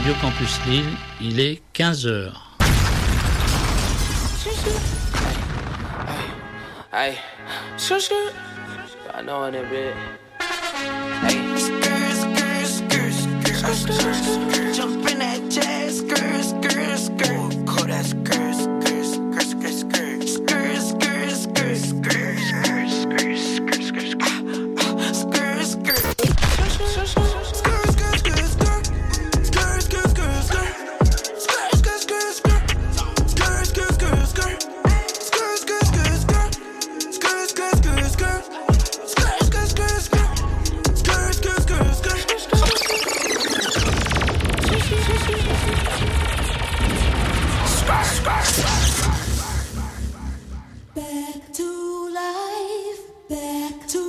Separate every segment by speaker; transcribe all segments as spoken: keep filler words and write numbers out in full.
Speaker 1: Radio Campus Lille, il est quinze heures.
Speaker 2: Hey, shoo shoo. I know in a bit. Hey, skirt, skirt, skirt, skirt, skirt, skirt. Jump in that jazz, skirt, skirt, skirt. Call that skirt, skirt, skirt, skirt, skirt. Skirt, skirt, skirt, skirt, skirt, skirt, skirt, skirt, skirt, skirt.
Speaker 3: Back to life, back to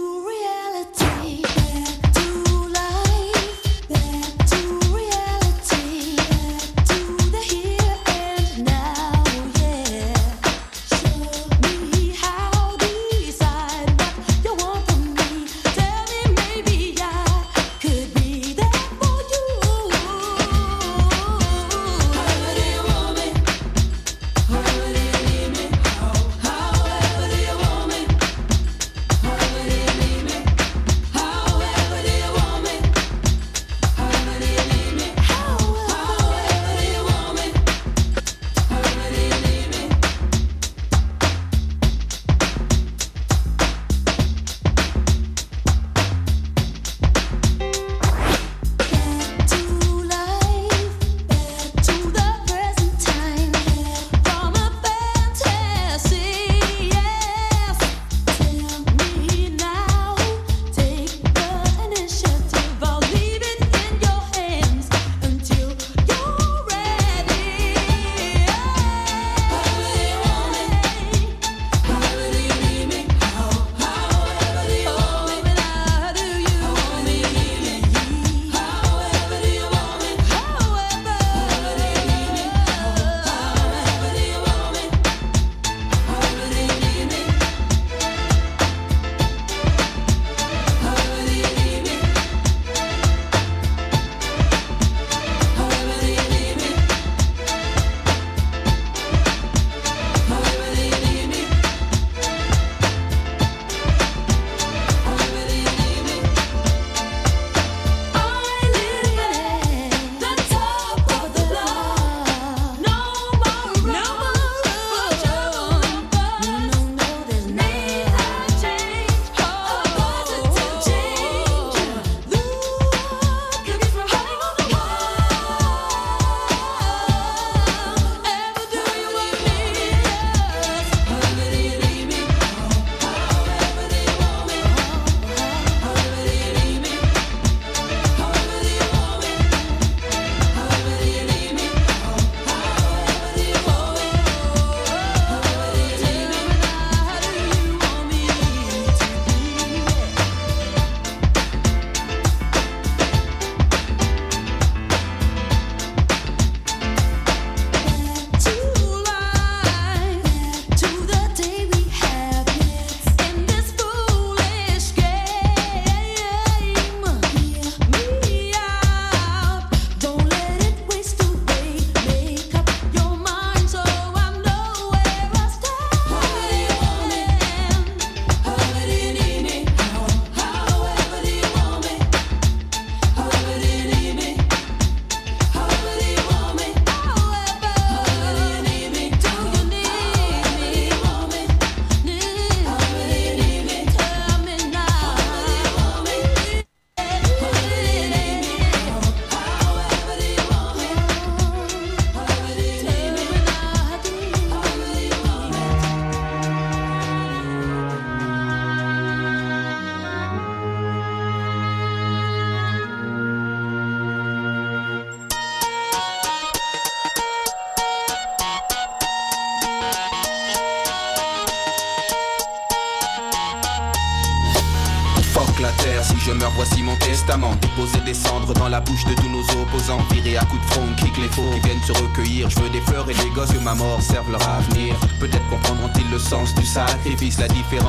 Speaker 4: la terre, si je meurs voici mon testament. Déposer des cendres dans la bouche de tous nos opposants. Virer à coups de front, kick les faux qui viennent se recueillir. Je veux des fleurs et des gosses que ma mort serve leur avenir. Peut-être comprendront-ils le sens du sacrifice, la différence entre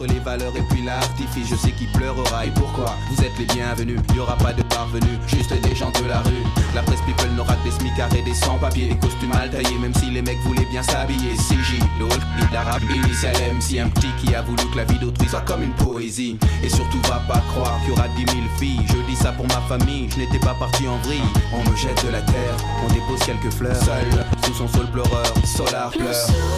Speaker 4: entre les valeurs et puis l'artifice. Je sais qui pleurera et pourquoi. Vous êtes les bienvenus, y aura pas de parvenus, juste des gens de la rue. La presse people n'aura que des smicards et des sans-papiers, des costumes mal taillés, même si les mecs voulaient bien s'habiller. C J, le Hulk, l'arabe, initial M C, un petit qui a voulu que la vie d'autrui soit comme une poésie. Et surtout va pas croire qu'il y aura dix mille filles. Je dis ça pour ma famille, je n'étais pas parti en vrille. On me jette de la terre, on dépose quelques fleurs. Seul, sous son sol pleureur, Solar pleure.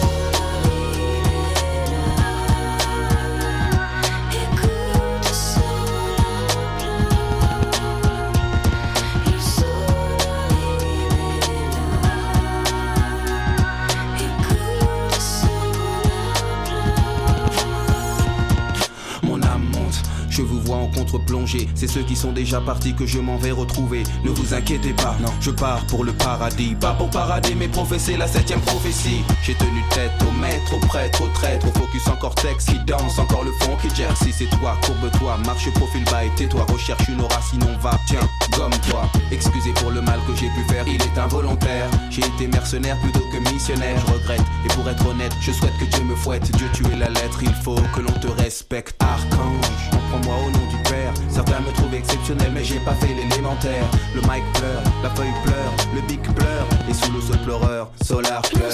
Speaker 4: Je vous vois en contre-plongée, c'est ceux qui sont déjà partis que je m'en vais retrouver. Ne vous inquiétez pas, non, je pars pour le paradis. Pas pour parader mais professer la septième prophétie. J'ai tenu tête au maître, au prêtre, au traître, au focus en cortex qui danse, encore le fond qui gère. Si c'est toi, courbe-toi, marche profil bas et tais-toi. Recherche une aura sinon va, tiens, gomme-toi. Excusez pour le mal que j'ai pu faire, il est involontaire. J'ai été mercenaire plutôt que missionnaire, je regrette. Et pour être honnête, je souhaite que Dieu me fouette. Dieu tu es la lettre, il faut que l'on te respecte. Archange, prends-moi au nom du Père. Certains me trouvent exceptionnel mais j'ai pas fait l'élémentaire. Le mic pleure, la feuille pleure, le bic pleure. Et sous le sol pleureur, Solar pleure.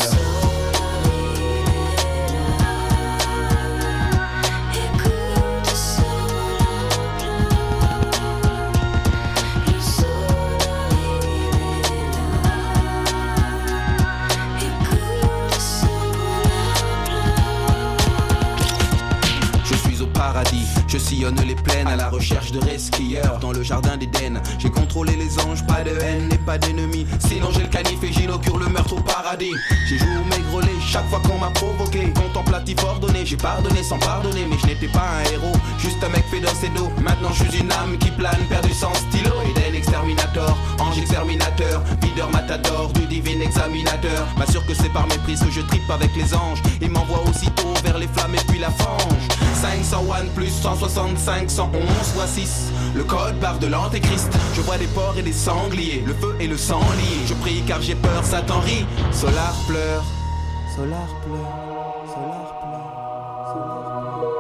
Speaker 4: Paradis. Je sillonne les plaines à la recherche de resquilleurs dans le jardin d'Éden. J'ai contrôlé les anges, pas de haine et pas d'ennemis. Sinon j'ai le canif et j'inaugure le meurtre au paradis. J'ai joué au maigrelet chaque fois qu'on m'a provoqué. Contemplatif ordonné, j'ai pardonné sans pardonner. Mais je n'étais pas un héros, juste un mec fait d'os et d'eau. Maintenant je suis une âme qui plane, perdu sans stylo. Eden exterminator, ange exterminateur, videur matador du divin examinateur. M'assure que c'est par méprise que je tripe avec les anges. Il m'envoie aussitôt vers les flammes et puis la fange. cinq cent un plus cent soixante-cinq, cent onze fois six. Le code barre de l'antéchrist. Je vois des porcs et des sangliers, le feu et le sang liés. Je prie car j'ai peur, Satan rit. Solar pleure, Solar pleure, Solar pleure, Solar pleure.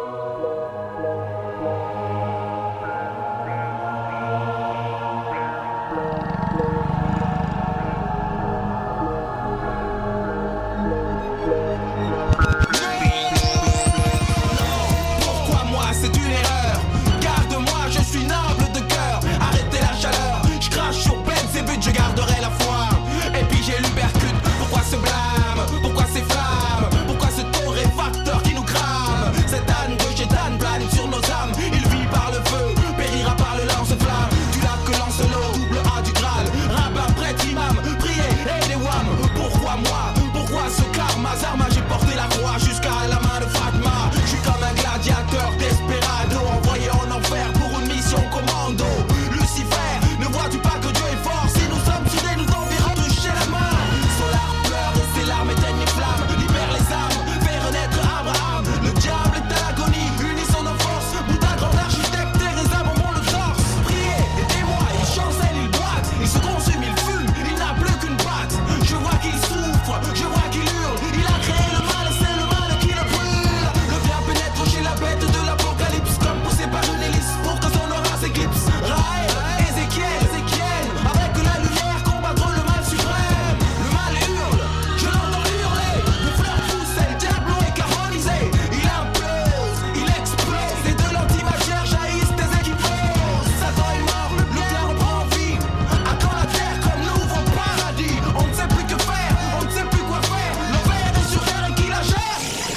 Speaker 2: Je garderai la foi. Et puis j'ai l'ubercute. Pourquoi ce blâme? Pourquoi ces flammes? Pourquoi ce torréfacteur qui nous crame? Cette âne de chétane plane sur nos âmes. Il vit par le feu, périra par le lance-flamme. Du lac que lance l'eau, double A du Graal. Rabbin, prêtre, imam, prier et des wham. Pourquoi moi? Pourquoi ce karma? Zarma, j'ai porté la croix jusqu'à la main de Fatma. Je suis comme un gladiateur desperado, envoyé en enfer pour une mission commando. Lucifer, ne vois-tu pas que Dieu est fort? Si nous sommes soudés, nous enverrons toucher la main. Solar pleure et ses larmes éteignent les flammes. Libère les âmes, fait renaître Abraham. Le diable est à l'agonie, unissons nos forces. Bouddha, grand architecte, Teresa, bonbon le torse. Priez, aidez-moi, il chancelle, il boite. Il se consume, il fume, il n'a plus qu'une patte. Je vois qu'il souffre, je vois qu'il hurle. Il a créé le mal et c'est le mal qui le brûle. Le bien pénètre chez la bête de l'apocalypse, comme poussé par une hélice pour que son aura s'éclipse. Raël, Ézéchiel, Ézéchiel, avec la lumière combattre le mal suprême. Le mal hurle, je l'entends hurler. Les fleurs poussent, le diable est carbonisé. Il implose, il explose, et de l'antimatière jaillissent des équipos. Satan est mort, le cœur reprend vie. À quand la terre comme nous ouvre au paradis? On ne sait plus que faire, on ne sait plus quoi faire. L'enfer est sur terre et qui la gère?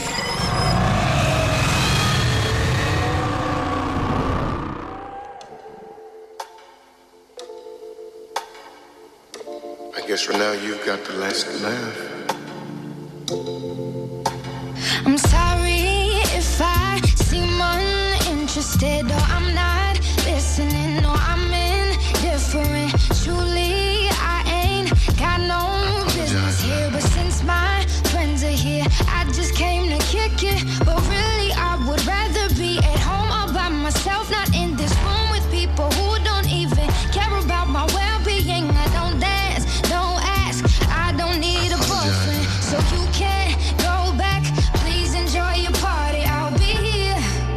Speaker 5: I guess for now you've got the last laugh.
Speaker 3: I'm sorry if I seem uninterested or I'm not listening or I'm indifferent. Truly, I ain't got no business here, but since my friends are here, I just came to kick it. But really, I would rather be at home all by myself, not in this room with people who don't even care about my well-being. I don't dance, don't ask, I don't need a boyfriend, so you can't go back. Please enjoy your party, I'll be here.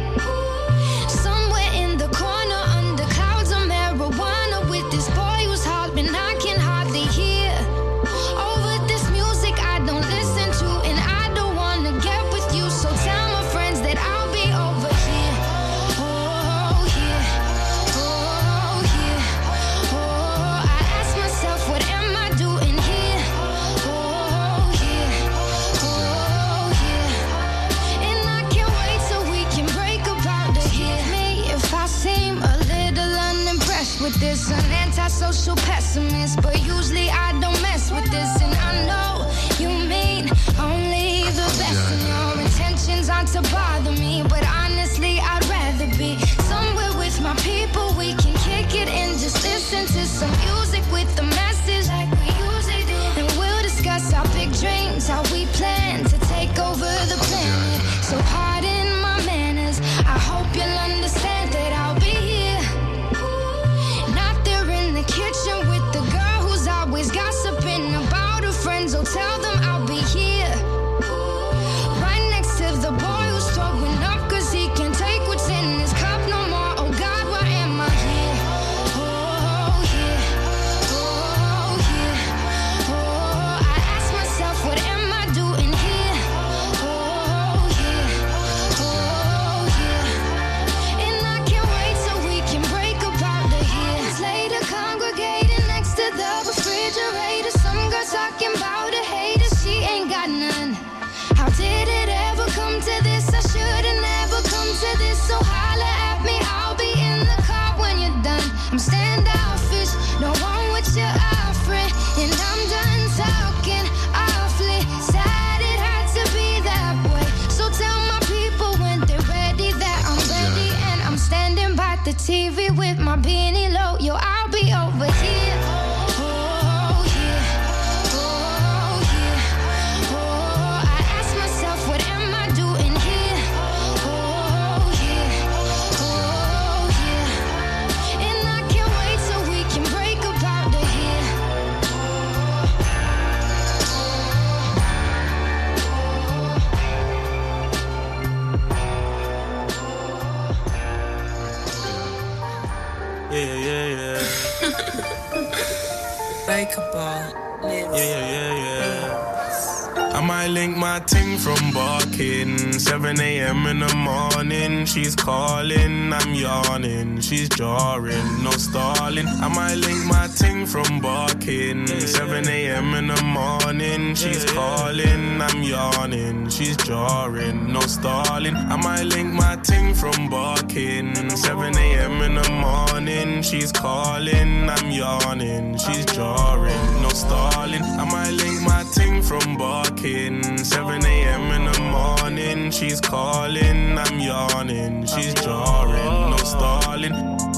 Speaker 3: by social pessimists, but usually I don't mess with this. And I know you mean only the best, and your intentions aren't to bother me. But honestly, I'd rather be somewhere with my people. We can kick it and just listen to some music with the message like we usually do. And we'll discuss our big dreams, how we plan to take over the planet. So pardon my manners, I hope you'll understand that I'll be here. Not there in the kitchen with the girl who's always gossiping about her friends. Oh, tell them I'll be here. Right next to the boy who's throwing up cause he can't take what's in his cup no more. Oh God, why am I here? Oh yeah, oh yeah, oh, I ask myself, what am I doing here? Oh yeah, oh yeah, and I can't wait till we can break up out of here. Later congregating next to the refrigerator, some girl talking about a hater, she ain't got none. How did it ever come to this? I should've never come to this. So holla at me, I'll be in the car when you're done. I'm standoffish, no one with your offering, and I'm done talking awfully. Sad it had to be that way. So tell my people when they're ready that I'm ready, and I'm standing by the T V with my beanie low. Yo, I'll be over here. Oh yeah, oh yeah, oh, I ask myself, what am I doing here? Oh yeah, oh yeah, and I can't wait till we can break up out of here.
Speaker 6: Yeah, yeah, yeah.
Speaker 2: Break up all lives.
Speaker 6: Yeah, yeah, yeah, yeah. I might link my ting from barking. seven a.m. in the morning. She's calling, I'm yawning. She's jarring, no stalling. I might link my ting from barking. seven a.m. in the morning. She's calling, I'm yawning. She's jarring, no stalling. I might link my ting from barking. seven a.m. in the morning. She's calling, I'm yawning. She's jarring, no stalling. I might link my ting from barking. seven a.m. in the morning. She's calling, I'm yawning. She's jarring, no stalling.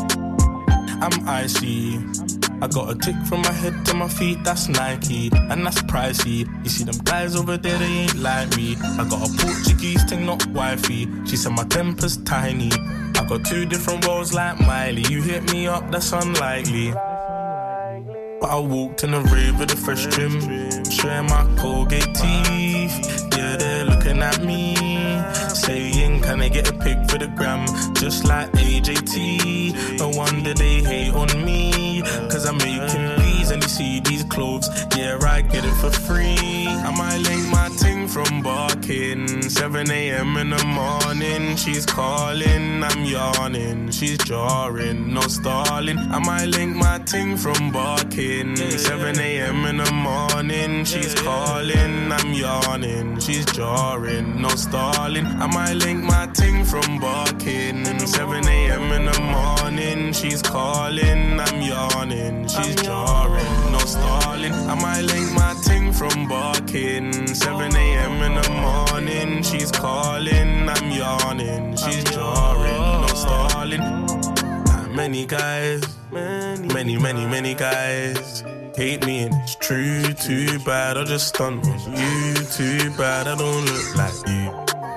Speaker 6: I'm icy. I got a tick from my head to my feet, that's Nike, and that's pricey. You see them guys over there, they ain't like me. I got a Portuguese thing, not wifey. She said my temper's tiny. I got two different roles like Miley. You hit me up, that's unlikely. But I walked in the rave with a fresh trim, showing my Colgate teeth. Yeah, they're looking at me, saying, can I get a pic for the gram? Just like A J T. No wonder they hate on me, cause I'm making bees and you see these clothes. Yeah, I get it for free. I might link my ting from barking. seven a.m. in the morning. She's calling, I'm yawning. She's jarring, no stalling. I might link my ting from barking. seven a.m. in the morning. She's calling, I'm yawning. She's jarring, no stalling. I might link my ting from barking. seven a.m. in the morning. She's calling, I'm yawning. She's jarring, no stalling. I might link my ting from barking. seven a.m. in the morning. She's calling, I'm yawning. She's jarring, no stalling. Not many guys, many, many, many guys hate me and it's true. Too bad I just stunt on you. Too bad I don't look like you.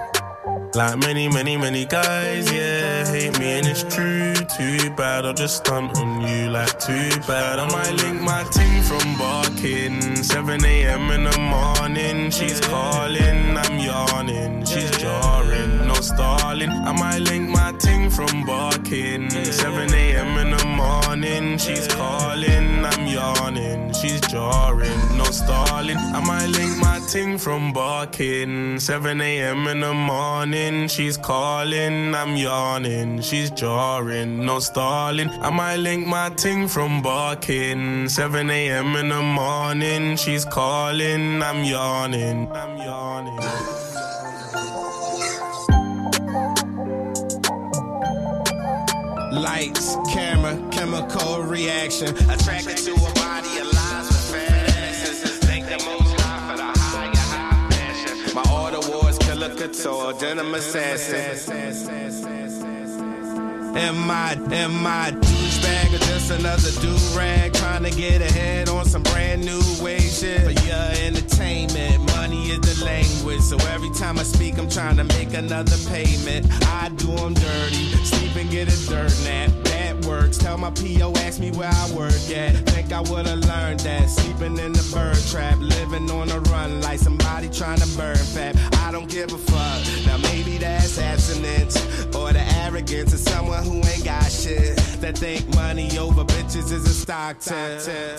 Speaker 6: Like many, many, many guys, yeah, hate me and it's true. Too bad I'll just stunt on you. Like too bad I might link my ting from barking. seven a.m. in the morning. She's calling, I'm yawning. She's jarring, no stalling. I might link my ting from barking. seven a.m. in the morning. She's calling, I'm yawning. She's jarring, no stalling. I might link my ting from barking. seven a.m. in the morning. She's calling, I'm yawning. She's jarring, no stalling. I might link my ting from barking. seven a.m. in the morning. She's calling, I'm yawning. I'm yawning.
Speaker 7: Lights, camera, chemical reaction. Attracted to a body of lies with fantasies. Thank the most high for the higher high passion. My order was killer couture, denim assassin. Am I, am I douchebag or just another do-rag? Trying to get ahead on some brand new wage shit. For your entertainment, money is the language. So every time I speak, I'm trying to make another payment. I do them dirty, sleep and get a dirt nap. That works, tell my P O, ask me where I work at. Think I would've learned that, sleeping in the bird trap. Living on the run like somebody trying to burn fat. I don't give a fuck, now maybe that's abstinence. Or the arrogance of someone who ain't got shit. That think money over bitches is a stock tip.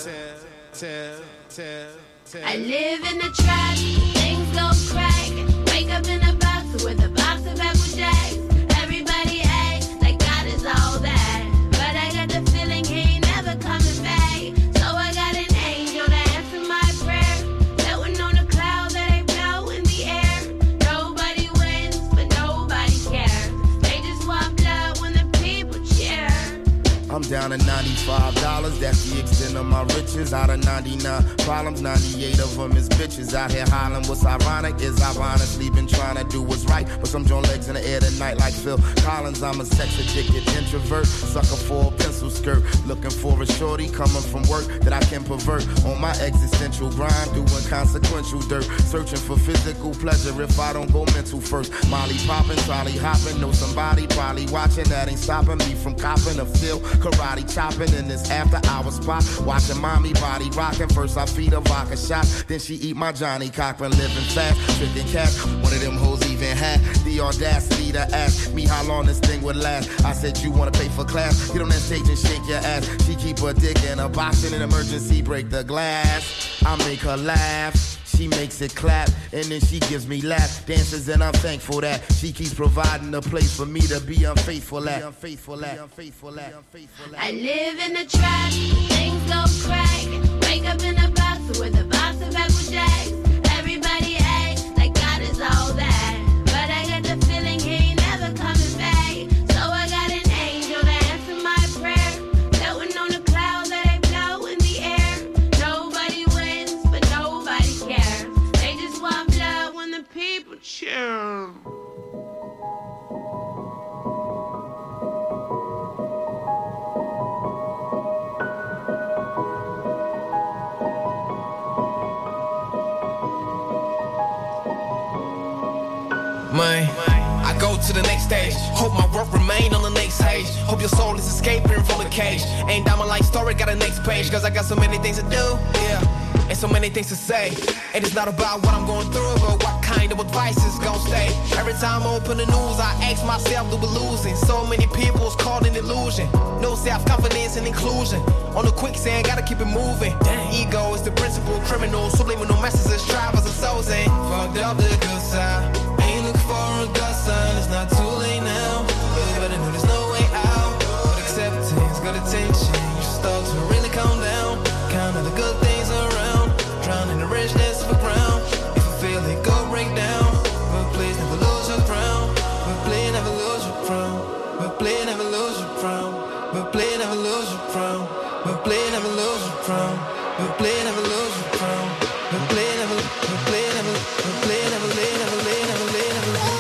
Speaker 8: I live in the trap, things go crack. Wake up in a box with a box of Apple Jacks. Everybody acts like God is all that, but I got the feeling he ain't never coming back. So I got an angel to answer my prayer. That one on the cloud that they blow in the air. Nobody wins, but nobody cares. They just want blood when the people cheer.
Speaker 9: I'm down to ninety-five dollars, that's the extent of my riches. Out of ninety-nine problems, ninety-eight of them is bitches. Out here hollering, what's ironic is I've honestly been trying to do what's right, but some joint legs in the air tonight like Phil Collins. I'm a sex-addicted introvert, sucker for a pencil skirt. Looking for a shorty coming from work that I can pervert. On my existential grind, doing consequential dirt. Searching for physical pleasure if I don't go mental first. Molly popping, trolley hopping, know somebody probably watching. That ain't stopping me from copping a feel. Karate chopping in this after hours spot. Watching mommy body rocking. First I feed her vodka shot, then she eat my Johnny Cochran. Living fast, tricking cash. One of them hoes even had the audacity to ask me how long this thing would last. I said, you wanna pay for class? Get on that stage and shake your ass. She keep her dick in a box in an emergency, break the glass. I make her laugh. She makes it clap, and then she gives me laugh dances, and I'm thankful that she keeps providing a place for me to be unfaithful at. Unfaithful at. Unfaithful at.
Speaker 8: I live in the trap, things go crack. Wake up in a box with a box of Apple Jacks. Everybody acts like God is all that, but I got the feeling he ain't never coming back. So I got an angel to answer my prayer. That one on the cloud that they blow in the air. Nobody wins, but nobody cares. They just want blood when the people cheer.
Speaker 10: Man, I go to the next stage. Hope my work remain on the next page. Hope your soul is escaping from the cage. Ain't that my life story, got a next page. Cause I got so many things to do, yeah, and so many things to say. And it's not about what I'm going through, but what kind of advice is gonna stay. Every time I open the news, I ask myself, do we losing? So many people's caught in illusion. No self-confidence and inclusion. On the quicksand, gotta keep it moving. Damn. Ego is the principal criminal. Subliminal messages, drivers and souls ain't fucked up the good side. Ain't look for a good sign, it's not too late now. You better know there's no way out. Good acceptance, good attention. You should start to really calm down. Count all the good things around. Drown in the richness of the ground. If you feel it, go break down. But please never lose your crown. But please never lose your crown. But please never lose your crown. But please never lose your crown. But please never lose your crown. But please never lose your crown. But please never, but please never, but please never, never, never, never, never, never.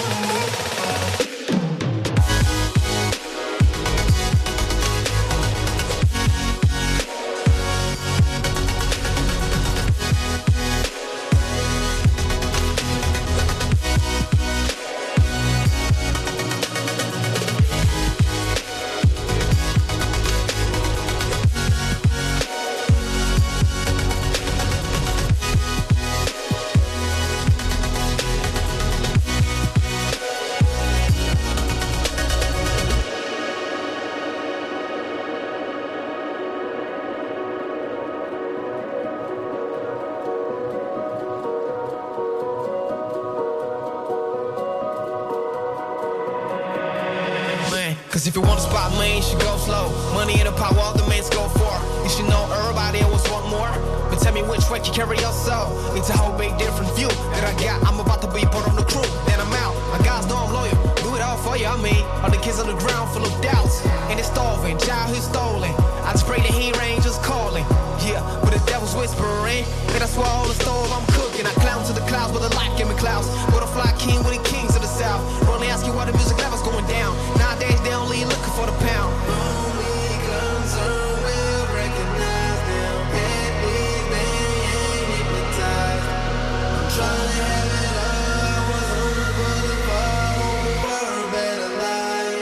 Speaker 10: Cause if you want a spot, man, you should go slow. Money and the power, all the men go for. You should know everybody always want more. But tell me which way you carry yourself. It's a whole big different view that I got. I'm about to be put on the crew, then I'm out. My guys know I'm loyal, do it all for you, I mean. All the kids on the ground full of doubts. And it started moving, childhood stolen. I just pray that he ain't angels calling. Yeah, but the devil's whispering. Then I swallow the stove, I'm cooking. I clown to the clouds with a light in my clouds. Butterfly king with the kings of the south. Only ask you why the music level's going down. Nowadays they only looking for the pound. Only concerned will recognize them. Can't leave me hypnotized. I'm trying to have it all. Was hungry for the fall, hoping for a better life.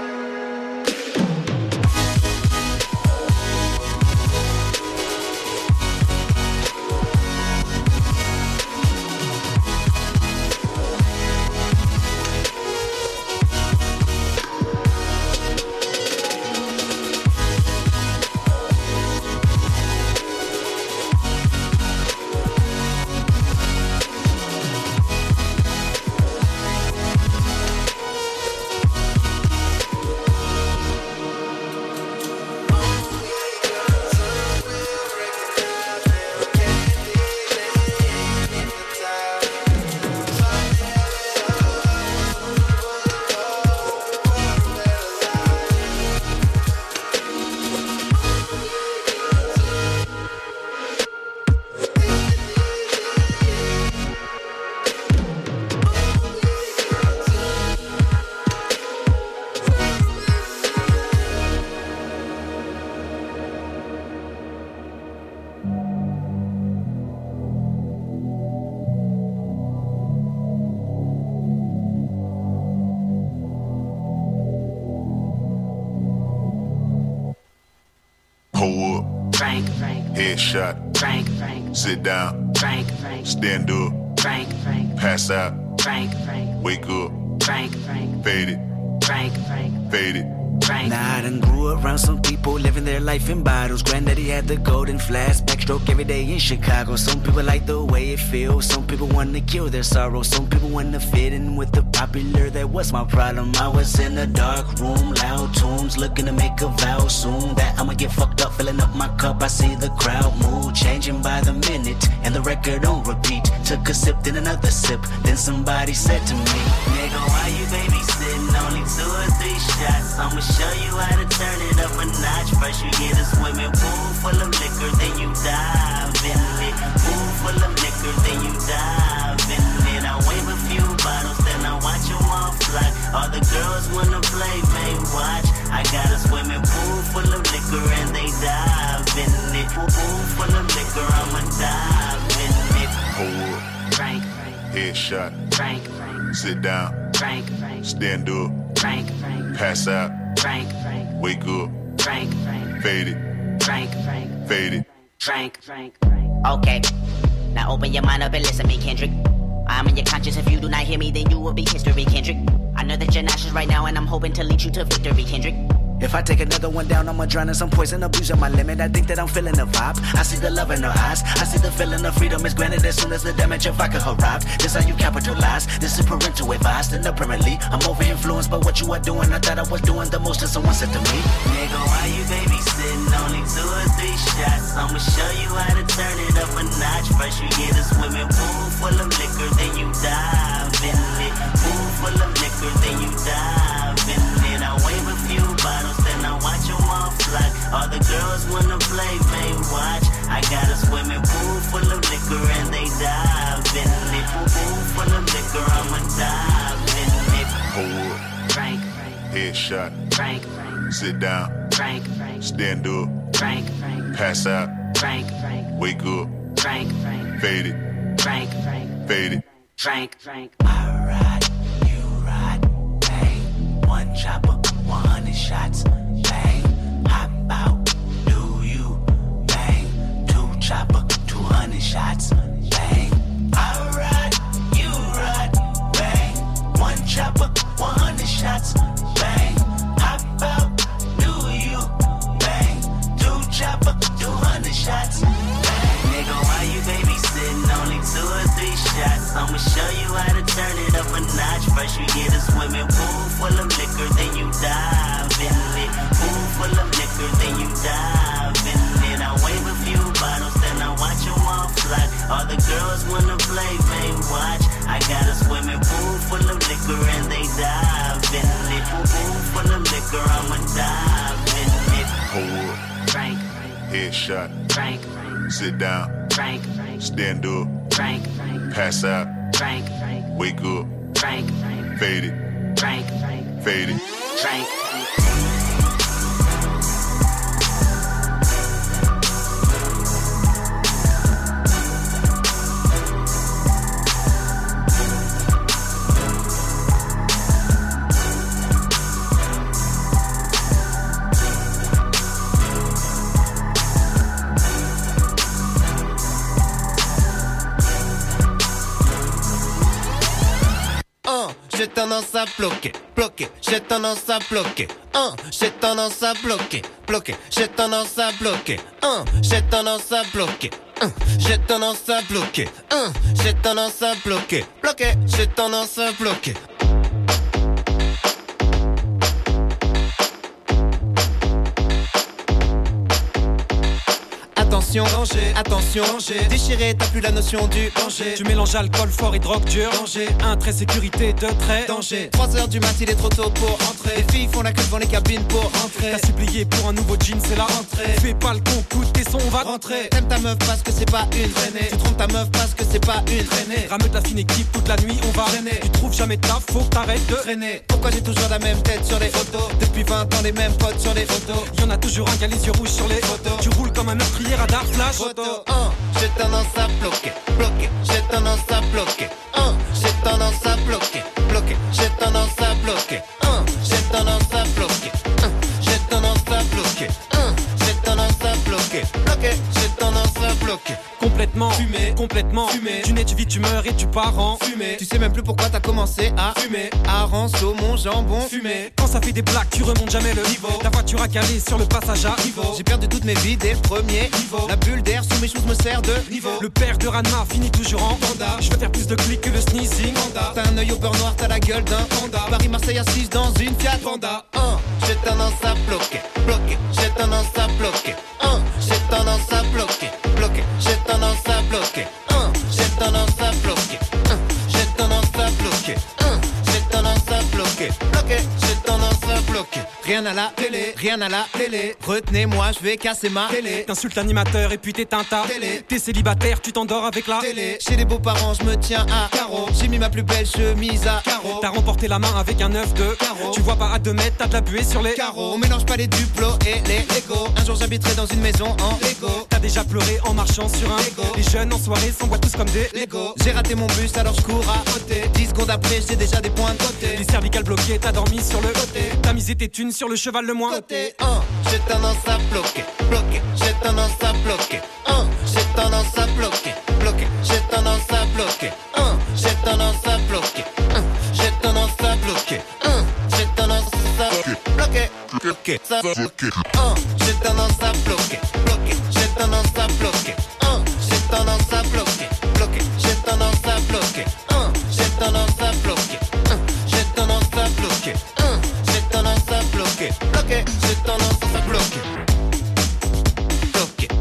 Speaker 11: Hold up.
Speaker 8: Frank, Frank.
Speaker 11: Headshot.
Speaker 8: Frank, Frank.
Speaker 11: Sit down.
Speaker 8: Frank, Frank.
Speaker 11: Stand up.
Speaker 8: Frank, Frank.
Speaker 11: Pass out.
Speaker 8: Frank, Frank.
Speaker 11: Wake up.
Speaker 8: Frank, Frank.
Speaker 11: Fade it.
Speaker 8: Frank, Frank.
Speaker 11: Fade it.
Speaker 8: Frank.
Speaker 12: Nah, I done grew around some people living their life in bottles. Granddaddy had the golden flask, backstroke every day in Chicago. Some people like the way it feels. Some people want to kill their sorrow. Some people want to fit in with the popular. That was my problem. I was in a dark room, loud tunes, looking to make a vow soon that I'ma get fucked up, filling up my cup. I see the crowd mood changing by the minute, and the record on repeat. Took a sip, then another sip. Then somebody said to me, nigga, why you babysitting? Only two or three shots. I'ma show you how to turn it up a notch. First you get a swimming pool full of liquor, then you dive in it. Pool full of liquor, then you dive in it. I wave a few bottles, then I watch them all fly. All the girls wanna play, may watch. I got a swimming pool full of liquor and they dive in it. Pool full of liquor, I'ma dive in it.
Speaker 11: Hold up.
Speaker 8: Frank, Frank.
Speaker 11: Headshot.
Speaker 8: Frank, Frank.
Speaker 11: Sit down.
Speaker 8: Frank, Frank.
Speaker 11: Stand up.
Speaker 8: Frank, Frank.
Speaker 11: Pass out.
Speaker 8: Frank, Frank.
Speaker 11: Wake up.
Speaker 8: Frank, Frank.
Speaker 11: Fade it.
Speaker 8: Frank, Frank.
Speaker 11: Fade it.
Speaker 8: Frank, Frank, Frank.
Speaker 13: Okay, now open your mind up and listen to me, Kendrick. I'm in your conscience. If you do not hear me, then you will be history, Kendrick. I know that you're nauseous right now, and I'm hoping to lead you to victory, Kendrick.
Speaker 12: If I take another one down, I'ma drown in some poison, abusing my limit. I think that I'm feeling the vibe. I see the love in her eyes. I see the feeling of freedom is granted as soon as the damage of vodka arrived. This how you capitalize. This is parental advice. And apparently, I'm over influenced by what you are doing. I thought I was doing the most, and someone said to me,
Speaker 8: nigga, why you babysitting? Only two or three shots. I'ma show you how to turn it up a notch. First you get a swimming pool full of liquor, then you dive in it. Pool full of liquor, then you dive in it. I wave a few bottles, then I watch them all fly. All the girls wanna play, may watch. I got a swimming pool full of liquor and they dive in it. Pool full of liquor, I'ma dive in it.
Speaker 11: Hold up.
Speaker 8: Frank, Frank.
Speaker 11: Headshot.
Speaker 8: Frank, Frank.
Speaker 11: Sit down.
Speaker 8: Frank, Frank.
Speaker 11: Stand up.
Speaker 8: Frank, Frank.
Speaker 11: Pass out.
Speaker 8: Frank, Frank.
Speaker 11: Wake up.
Speaker 8: Frank, Frank.
Speaker 11: Fade it.
Speaker 8: Frank, Frank.
Speaker 11: Fade it.
Speaker 8: Frank, Frank.
Speaker 12: I ride, you ride, bang. One chopper, one hundred shots, bang. Hop out, do you, bang. Two chopper, two hundred shots, bang. I ride, you ride, bang. One chopper, one hundred shots, bang. Hop out, do you, bang. Two chopper, two hundred shots, bang.
Speaker 8: Nigga, why you babysitting? Only two or three shots. I'ma show you how to turn it up a notch. First you get a swimming pool full of liquor, then you dive in it.
Speaker 11: Headshot.
Speaker 8: Frank.
Speaker 11: Sit down.
Speaker 8: Frank.
Speaker 11: Stand up.
Speaker 8: Frank.
Speaker 11: Pass out.
Speaker 8: Frank.
Speaker 11: Wake up.
Speaker 8: Frank.
Speaker 11: Fade it.
Speaker 8: Frank.
Speaker 11: Fade it.
Speaker 8: Frank.
Speaker 9: J'ai tendance à bloquer, bloquer, j'ai tendance à bloquer, hein, j'ai tendance à bloquer, bloquer, j'ai tendance à bloquer, hein, j'ai tendance à bloquer, hein, j'ai tendance à bloquer, hein, j'ai tendance à bloquer, bloquer, j'ai tendance à bloquer. Attention, danger, attention, danger. Déchiré, t'as plus la notion du danger.
Speaker 14: Tu mélanges alcool fort et drogue dure. Danger. Un trait sécurité, deux traits.
Speaker 9: Danger. trois heures du mat, il est trop tôt pour rentrer. Les filles font la queue devant les cabines pour rentrer.
Speaker 14: T'as supplié pour un nouveau jean, c'est la rentrée. Fais pas le con, coûte tes sons, on va
Speaker 9: rentrer. T'aimes ta meuf parce que c'est pas une traînée. Tu trompes ta meuf parce que c'est pas une traînée.
Speaker 14: Rameute la fine équipe toute la nuit, on va traîner. Tu trouves jamais de taf, faut que t'arrêtes de traîner.
Speaker 9: Pourquoi j'ai toujours la même tête sur les photos? Depuis vingt ans les mêmes potes sur les photos.
Speaker 14: Y'en a toujours un qui a les yeux rouges sur les photos. Tu roules comme un meurtrier à Dark Flash.
Speaker 9: Photo, hein, j'ai tendance à bloquer, bloquer, j'ai tendance à bloquer, hein, j'ai tendance à bloquer, bloquer, j'ai tendance à bloquer, hein, j'ai tendance à bloquer, hein, j'ai tendance à bloquer, hein, j'ai tendance à bloquer, bloquer, j'ai tendance à bloquer.
Speaker 14: Complètement fumé, complètement fumé. Tu nais, tu vis, tu meurs et tu pars en fumée.
Speaker 9: Tu sais même plus pourquoi t'as commencé à
Speaker 14: fumer.
Speaker 9: Hareng, saumon, jambon,
Speaker 14: fumé. Quand ça fait des blagues, tu remontes jamais le niveau. Ta voiture a calé sur le passage à niveau.
Speaker 9: J'ai perdu toutes mes vies dès le premier niveau. La bulle d'air sous mes choses me sert de niveau.
Speaker 14: Le père de Ranma finit toujours en panda. Je veux faire plus de clics que le sneezing panda.
Speaker 9: T'as un œil au beurre noir, t'as la gueule d'un panda. Paris-Marseille assise dans une Fiat Panda. Un, j'ai tendance à bloquer, bloquer, j'ai tendance à bloquer. Un, j'ai tendance à bloquer, bloquer, j'ai tendance à bloquer. Un, j'ai tendance à bloquer. Un, j'ai tendance à bloquer. Un, j'ai tendance à bloquer, bloquer, j'ai tendance à bloquer. Rien à la télé, rien à la télé. Retenez-moi, je vais casser ma télé.
Speaker 14: T'insultes l'animateur et puis t'éteins ta
Speaker 9: télé.
Speaker 14: T'es célibataire, tu t'endors avec la
Speaker 9: télé. Chez les beaux-parents, je me tiens à carreau. J'ai mis ma plus belle chemise à carreau.
Speaker 14: T'as remporté la main avec un œuf de carreau. Tu vois pas à deux mètres, t'as de la buée sur les
Speaker 9: carreaux. On mélange pas les duplos et les Lego. Un jour j'habiterai dans une maison en Lego.
Speaker 14: T'as déjà pleuré en marchant sur un Lego. Les jeunes en soirée s'envoient tous comme des
Speaker 9: Lego. J'ai raté mon bus alors je cours à côté. dix secondes après j'ai déjà des points de côté.
Speaker 14: Les cervicales bloquées, t'as dormi sur le côté. T'as misé tes thunes sur le cheval le moins
Speaker 9: côté. Un, j'ai tendance à bloquer, bloquer, j'ai tendance à bloquer. Un, j'ai tendance à bloquer, bloquer, j'ai tendance à bloquer. Un, j'ai tendance à bloquer. Un, j'ai tendance à bloquer. Un, j'ai tendance à bloquer, bloquer, ça bloquer. Un, j'ai tendance à bloquer, bloquer, j'ai tendance à bloquer. Un, j'ai tendance à bloquer, bloquer, j'ai tendance à bloquer. Un, j'ai tendance à bloquer. Un, j'ai tendance à bloquer. Un, j'ai tendance à bloquer, bloquer, j'ai tendance à bloquer. Bloquer.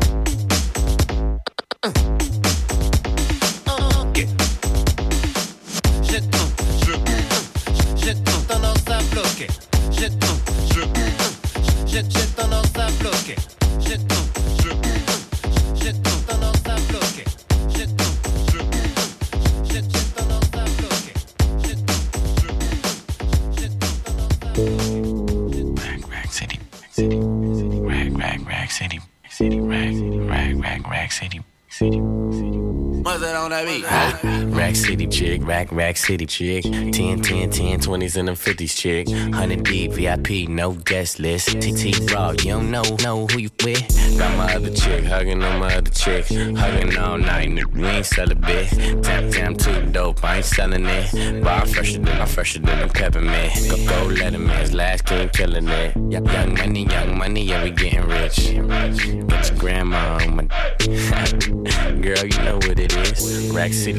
Speaker 9: Ok. J'ai tant, j'ai tendance à bloquer. J'ai tant, j'ai tendance à bloquer. J'ai tant, j'ai tendance à bloquer. J'ai tant, j'ai tendance à bloquer. J'ai tant, j'ai tendance à bloquer.
Speaker 15: Rag, rag city, city, rag, rag, rag city, city, rag, rag, rag, rag city, city, city.
Speaker 10: What's that on that beat?
Speaker 15: Rack City chick, rack, rack city chick. ten, ten, ten, twenties and them fifties chick. one hundred deep, V I P, no guest list. T T raw, you don't know, know who you with. Got my other chick, hugging on my other chick. Hugging all night, nigga, we ain't sell a bit. Damn, damn, too dope, I ain't selling it. Bar fresher than, I'm fresher than I'm peppermint. Go, go, let him in, his last king killing it. Young money, young money, yeah, we getting rich. Get your grandma on my... Girl, you know what it is. Rack City chick,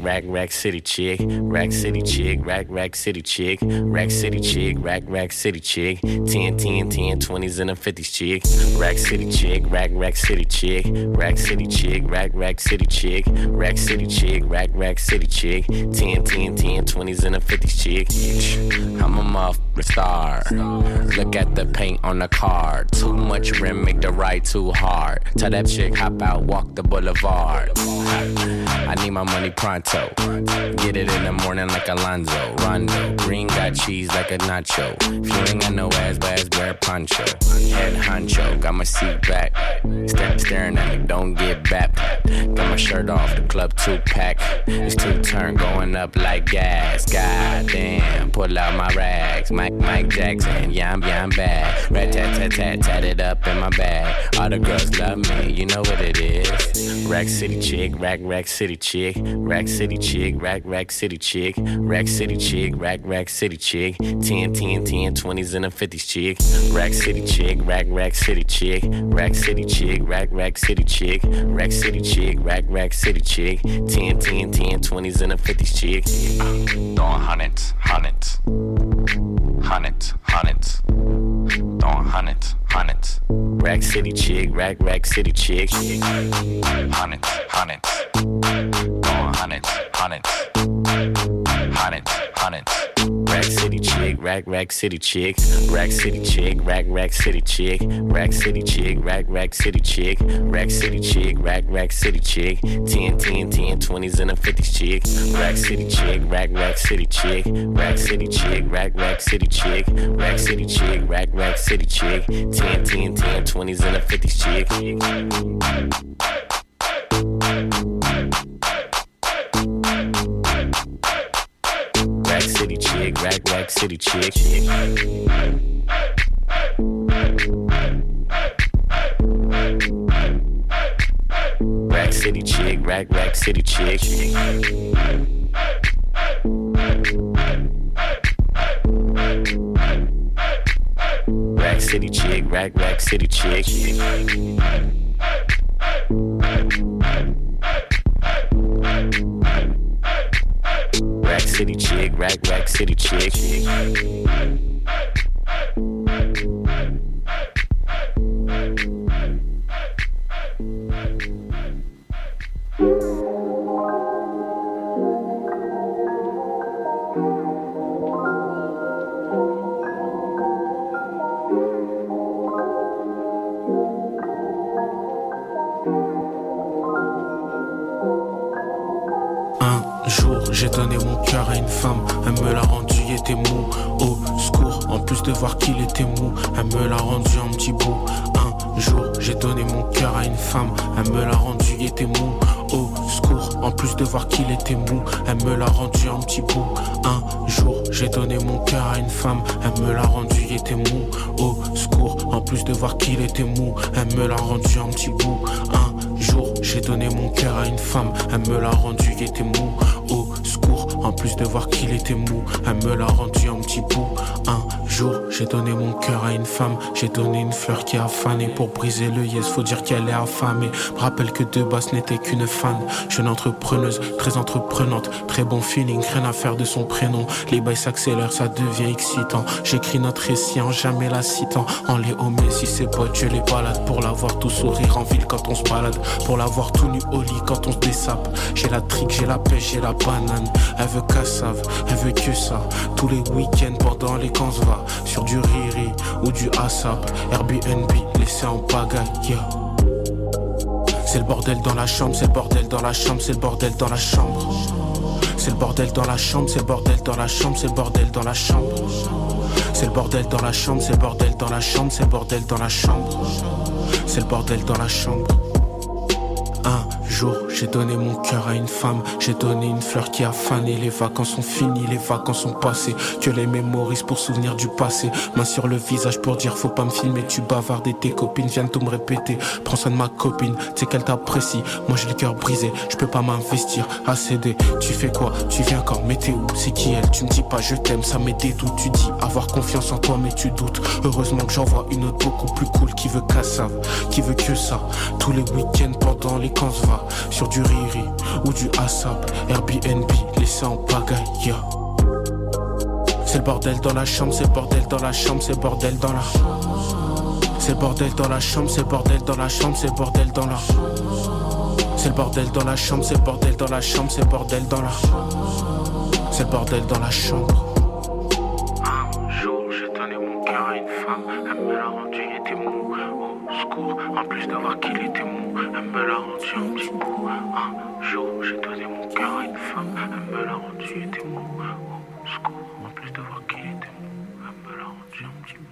Speaker 15: rack, rack city chick, rack city chick, rack, rack city chick, rack city chick, rack, rack city chick, ten, ten, ten, twenties and a fifties chick, rack city chick, rack, rack city chick, rack city chick, rack, rack city chick, rack city chick, rack, rack city chick, ten, ten, ten, twenties and a fifties chick. I'm a motherfucking star. Look at the paint on the car. Too much rim, make the ride too hard. Tell that chick hop out, walk the boulevard. I need my money pronto. Get it in the morning like Alonzo. Rondo, green got cheese like a nacho. If you ain't got no ass, but ass wear a poncho. Head honcho, got my seat back. Stare, staring at me, don't get back. Got my shirt off, the club two pack. It's two turn going up like gas. God damn, pull out my rags. Mike, Mike Jackson, yeah, I'm, yeah, I'm bad. Rat tat tat tat, tat it up in my bag. All the girls love me, you know what it is. Rack City chick, rack, rack city chick. Rack City chick, rack, rack city chick. Rack City chick, rack, rack city chick. ten, ten, ten, twenties and a fifties chick. Rack City chick, rack, rack city chick. Rack City chick, rack, rack city chick. Rack City chick, rack, rack city chick. ten, ten, ten, twenties and a fifties chick. Throwing hundreds, hundreds. Hundreds, hundreds. Throwing hundreds, hundreds. Rack City chick, rack, rack city chick. Hundreds, hundreds. Throwing hundreds, hundreds. Hundreds, hundreds. Rack City chick, rack, rack city chick. Rack City chick, rack, rack city chick. Rack City chick, rack, rack city chick. Rack City chick, rack, rack city chick. ten, ten, ten, twenties and a fifties chick. Rack City chick, rack, rack city chick. Rack City chick, rack, rack city chick. Rack City chick, rack, rack city chick. ten, ten, ten, twenties and a fifties chick. Rack City chick, rack, rack city chick. Rack City chick, rack, rack city chick. Rack City chick, rack, rack city chick. Rack City chick, rack, rack city chick.
Speaker 16: J'ai donné mon cœur à une femme, elle me l'a rendu, il était mou. Au secours, en plus de voir qu'il était mou, elle me l'a rendu un petit bout. Un jour, j'ai donné mon cœur à une femme, elle me l'a rendu, il était mou. Au secours, en plus de voir qu'il était mou, elle me l'a rendu un petit bout. Un jour, j'ai donné mon cœur à une femme, elle me l'a rendu, il était mou. Au secours, en plus de voir qu'il était mou, elle me l'a rendu un petit bout. Un jour, j'ai donné mon cœur à une femme, elle me l'a rendu, il était mou. Au secours, en plus de voir qu'il était mou, elle me l'a rendu un petit bout. Un jour, j'ai donné mon cœur à une femme, j'ai donné une fleur qui a fané. Pour briser le yes, faut dire qu'elle est affamée. Me rappelle que de base n'était qu'une fan. Jeune entrepreneuse, très entreprenante, très bon feeling, rien à faire de son prénom. Les bails s'accélèrent, ça devient excitant. J'écris notre récit en jamais la citant. En les hommes, si ses potes, je les balade. Pour la voir tout sourire en ville quand on se balade. Pour la voir tout nu au lit quand on se dessape. J'ai la trique, j'ai la pêche, j'ai la banane. Elle veut qu'à save, elle veut que ça. Tous les week-ends pendant les camps se va. Sur du riri ou du ASAP. Airbnb, laissé en pagaille, yeah. C'est le bordel dans la chambre, c'est le bordel dans la chambre, c'est le bordel dans la chambre. C'est le bordel dans la chambre, c'est le bordel dans la chambre, c'est le bordel dans la chambre. C'est le bordel dans la chambre, c'est le bordel dans la chambre, c'est le bordel dans la chambre. C'est le bordel dans la chambre. Un jour, j'ai donné mon cœur à une femme, j'ai donné une fleur qui a fané. Les vacances sont finies, les vacances sont passées. Que les mémorise pour souvenir du passé. Main sur le visage pour dire faut pas me filmer. Tu bavardes et tes copines viennent tout me répéter. Prends soin de ma copine, tu sais qu'elle t'apprécie. Moi j'ai le cœur brisé, je peux pas m'investir à céder. Tu fais quoi, tu viens quand, mais t'es où, c'est qui elle? Tu me dis pas je t'aime, ça met des doutes. Tu dis avoir confiance en toi mais tu doutes. Heureusement que j'en vois une autre beaucoup plus cool. Qui veut qu'à ça, qui veut que ça. Tous les week-ends pendant les camps se va. sur du Riri ou du ASAP. Airbnb, laissé en pagaille, yeah. C'est le bordel dans la chambre, c'est le bordel dans la chambre, c'est le bordel dans la. C'est le bordel dans la chambre, c'est le bordel dans la chambre, c'est le bordel dans la. C'est le bordel dans la chambre, c'est le bordel dans la chambre, c'est le bordel dans la. C'est le bordel dans la chambre. Un jour j'ai donné mon cœur à une femme, elle me l'a rendu, il était mou. Au secours, en plus de voir qu'il était mou, elle me l'a rendu un petit bout. Un jour j'ai donné mon cœur à une femme, elle me l'a rendu, il était mou. Au secours, en plus de voir qu'il était mou, elle me l'a rendu un petit bout.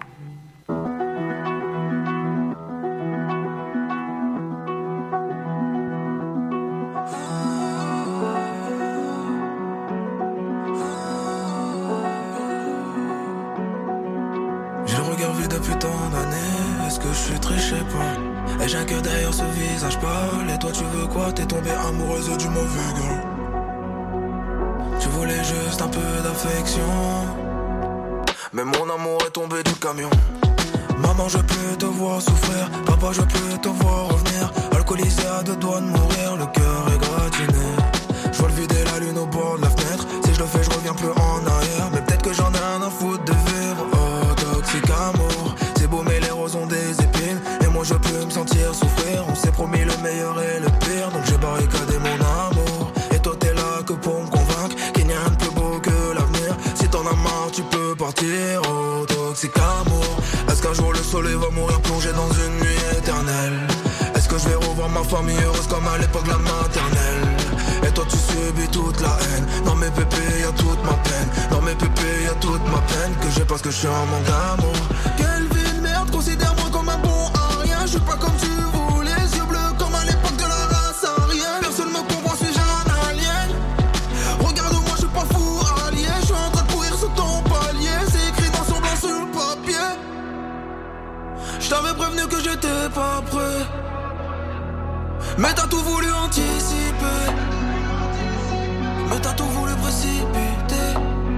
Speaker 17: Depuis tant d'années, est-ce que je suis très, je sais pas. Et j'ai un cœur derrière ce visage pâle. Et toi tu veux quoi? T'es tombée amoureuse du mauvais gars. Tu voulais juste un peu d'affection, mais mon amour est tombé du camion. Maman je peux te voir souffrir, papa je peux te voir revenir. Alcoolisé à deux doigts de mourir, le cœur est gratiné. Je vois le vide et la lune au bord de la fenêtre. Si je le fais je reviens plus en arrière. Mais peut-être que j'en ai rien à foutre de vivre. Oh toxique amour, c'est beau mais les roses ont des épines. Et moi je peux me sentir souffrir. On s'est promis le meilleur et le pire, donc j'ai barricadé mon amour. Et toi t'es là que pour me convaincre qu'il n'y a rien de plus beau que l'avenir. Si t'en as marre tu peux partir. Oh toxique amour, est-ce qu'un jour le soleil va mourir plongé dans une nuit éternelle? Est-ce que je vais revoir ma famille heureuse comme à l'époque de la maternelle? Et toi tu subis toute la haine. Dans mes pépés y'a toute ma peine. Dans mes pépés y'a toute ma peine que j'ai parce que je suis un manque d'amour. Quelle vie de merde, considère-moi comme un bon à rien. Je suis pas comme tu voulais, les yeux bleus comme à l'époque de la race arienne. Personne me comprend, suis-je un alien? Regarde-moi, je suis pas fou allié. Je suis en train de courir sous ton palier. C'est écrit dans son blanc sur le papier. Je t'avais prévenu que j'étais pas prêt, mais t'as tout voulu anticiper. Mais t'as tout voulu précipiter.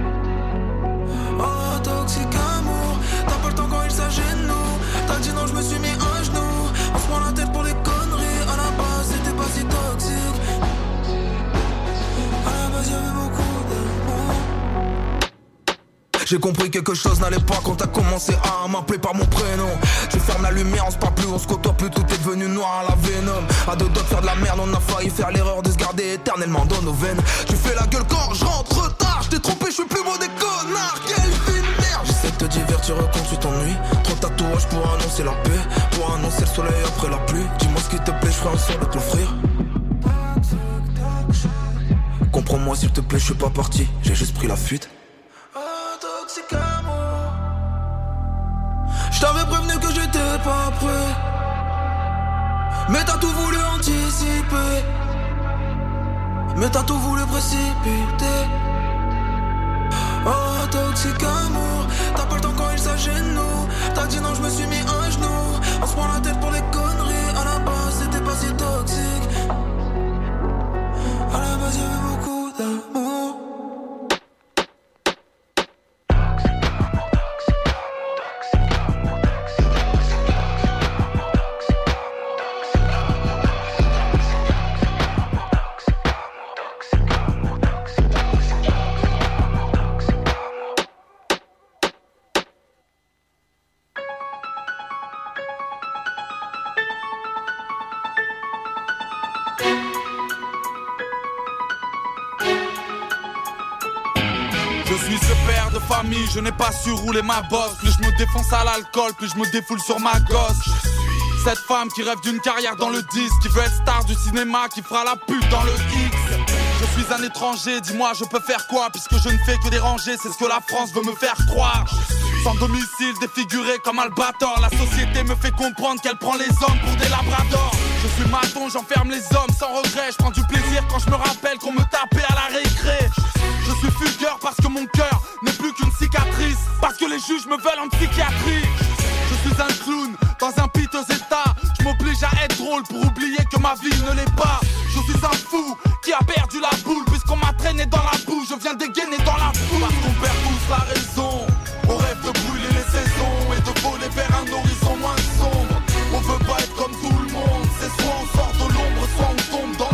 Speaker 17: Oh toxique amour, t'as pas le temps quand il s'agit de nous. T'as dit non, je me suis mis à genoux. On se prend la tête pour des conneries. À la base c'était pas si toxique. À la base y'avait beaucoup d'amour. J'ai compris que quelque chose n'allait pas quand t'as commencé à m'appeler par mon prénom. Tu fermes la lumière, on se parle plus, on se côtoie plus, tout est devenu noir à la Venom. À deux doigts de faire de la merde, on a failli faire l'erreur de se garder éternellement dans nos veines. Tu fais la gueule quand je rentre tard, je t'ai trompé, je suis plus beau des connards. Quelle vie de merde. J'essaie de te divertir quand tu t'ennuies. Trop de tatouages pour annoncer la paix, pour annoncer le soleil après la pluie. Dis-moi ce qui te plaît, je ferai un sort de te l'offrir. Comprends-moi s'il te plaît, je suis pas parti, j'ai juste pris la fuite. Je t'avais prévenu que j'étais pas prêt, mais t'as tout voulu anticiper. Mais t'as tout voulu précipiter. Oh toxique amour, t'as pas le temps quand il s'agit de nous. T'as dit non, je me suis mis à genoux. On se prend la tête pour les conneries. À la base c'était pas si toxique. À la base y'avait beaucoup d'amour.
Speaker 18: Je n'ai pas su rouler ma bosse. Plus je me défonce à l'alcool, plus je me défoule sur ma gosse. Cette femme qui rêve d'une carrière dans le disque, qui veut être star du cinéma, qui fera la pute dans le X. Je suis un étranger, dis-moi je peux faire quoi? Puisque je ne fais que déranger, c'est ce que la France veut me faire croire. Sans domicile, défiguré comme Albator, la société me fait comprendre qu'elle prend les hommes pour des labradors. Je suis maton, j'enferme les hommes sans regret. Je prends du plaisir quand je me rappelle qu'on me tapait à la récré. Je suis fugueur parce que mon cœur n'est plus qu'une cicatrice, parce que les juges me veulent en psychiatrie. Je suis un clown dans un piteux état. Je m'oblige à être drôle pour oublier que ma vie ne l'est pas. Je suis un fou qui a perdu la boule, puisqu'on m'a traîné dans la boue. Je viens dégainer dans la foule. Parce qu'on perd tous la raison. On rêve de brûler les saisons et de voler vers un horizon moins sombre. On veut pas être comme tout le monde. C'est soit on sort de l'ombre, soit on tombe dans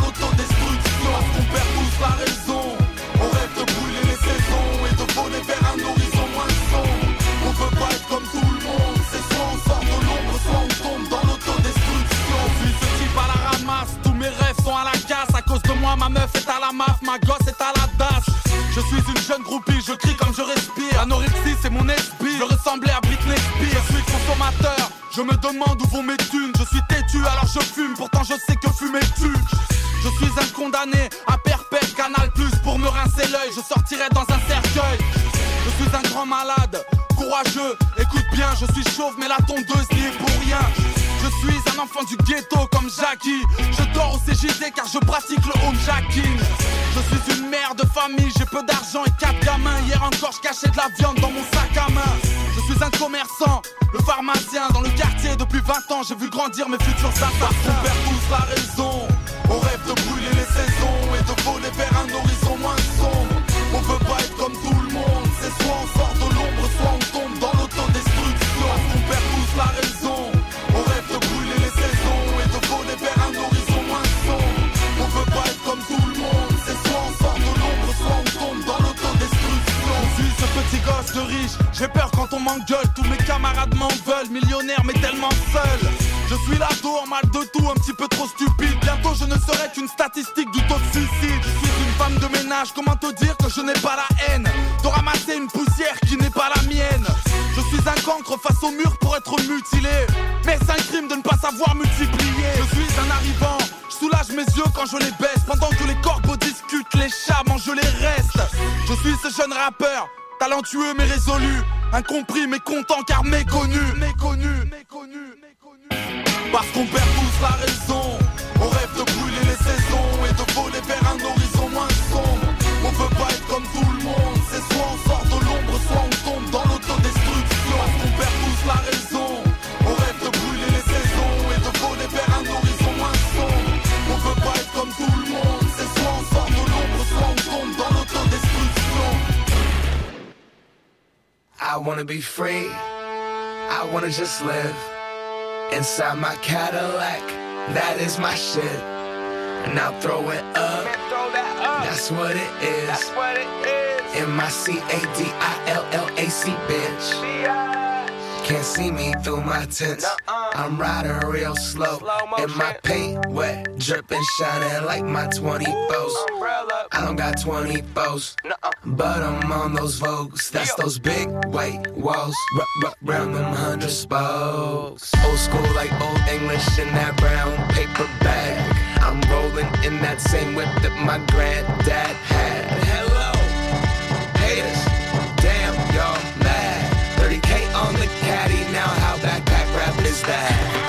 Speaker 18: moi, ma meuf est à la maf, ma gosse est à la dash. Je suis une jeune groupie, je crie comme je respire. L'anorexie c'est mon esprit, je ressemblais à Britney Spears. Je suis consommateur, je me demande où vont mes thunes. Je suis têtu alors je fume, pourtant je sais que fumer tue. Je suis un condamné à perpète, Canal Plus pour me rincer l'œil. Je sortirai dans un cercueil. Je suis un grand malade, courageux, écoute bien, je suis chauve mais la tondeuse n'y est pour rien. Je suis un enfant du ghetto comme Jackie. Je dors au C J D car je pratique le home jacking. Je suis une mère de famille, j'ai peu d'argent et quatre gamins. Hier encore je cachais de la viande dans mon sac à main. Je suis un commerçant, le pharmacien dans le quartier. Depuis vingt ans j'ai vu grandir mes futurs assassins. On perd tous la raison, on rêve de brûler les saisons et de voler vers un horizon moins sombre. On veut pas être comme tout le monde, c'est soit on sort de l'ombre, soit on tombe dans l'autodestruction. On perd tous la raison, on rêve de brûler les saisons et de voler vers un horizon moins sombre. On veut pas être comme tout le monde, c'est soit on sort de l'ombre, soit on tombe dans l'autodestruction. Je suis ce petit gosse de riche, j'ai peur quand on m'engueule. Tous mes camarades m'en veulent, millionnaire mais tellement seul. Je suis l'ado en mal de tout, un petit peu trop stupide. Bientôt je ne serai qu'une statistique du taux de suicide. Je suis une femme de ménage, comment te dire que je n'ai pas la haine de ramasser une poussière qui n'est pas la mienne. Je suis un cancre face au mur pour être mutilé, mais c'est un crime de ne pas savoir multiplier. Je suis un arrivant, je soulage mes yeux quand je les baisse. Pendant que les corbeaux discutent, les chats mangent les restes. Je suis ce jeune rappeur, talentueux mais résolu, incompris mais content car méconnu. Méconnu, méconnu. Parce qu'on perd tous la raison, on rêve de brûler les saisons et de voler vers un horizon moins sombre. On veut pas être comme tout le monde, c'est soit on sort de l'ombre, soit on tombe dans l'autodestruction. Parce qu'on perd tous la raison, on rêve de brûler les saisons et de voler vers un horizon moins sombre. On veut pas être comme tout le monde, c'est soit on sort de l'ombre, soit on tombe dans l'autodestruction.
Speaker 17: I wanna be free, I wanna just live inside my Cadillac, that is my shit. And I'll throw it up, that's what it is. M I C A D I L L A C, bitch. Can't see me through my tents, I'm riding real slow. And my paint wet, dripping, shining like my twenty-fours. I don't got twenty-fours, but I'm on those Vogues. That's those big white walls, r- r- round them hundred spokes. Old school like old English in that brown paper bag. I'm rolling in that same whip that my granddad had. Hello, haters, damn y'all mad. thirty K on the caddy, now how backpack rap is that?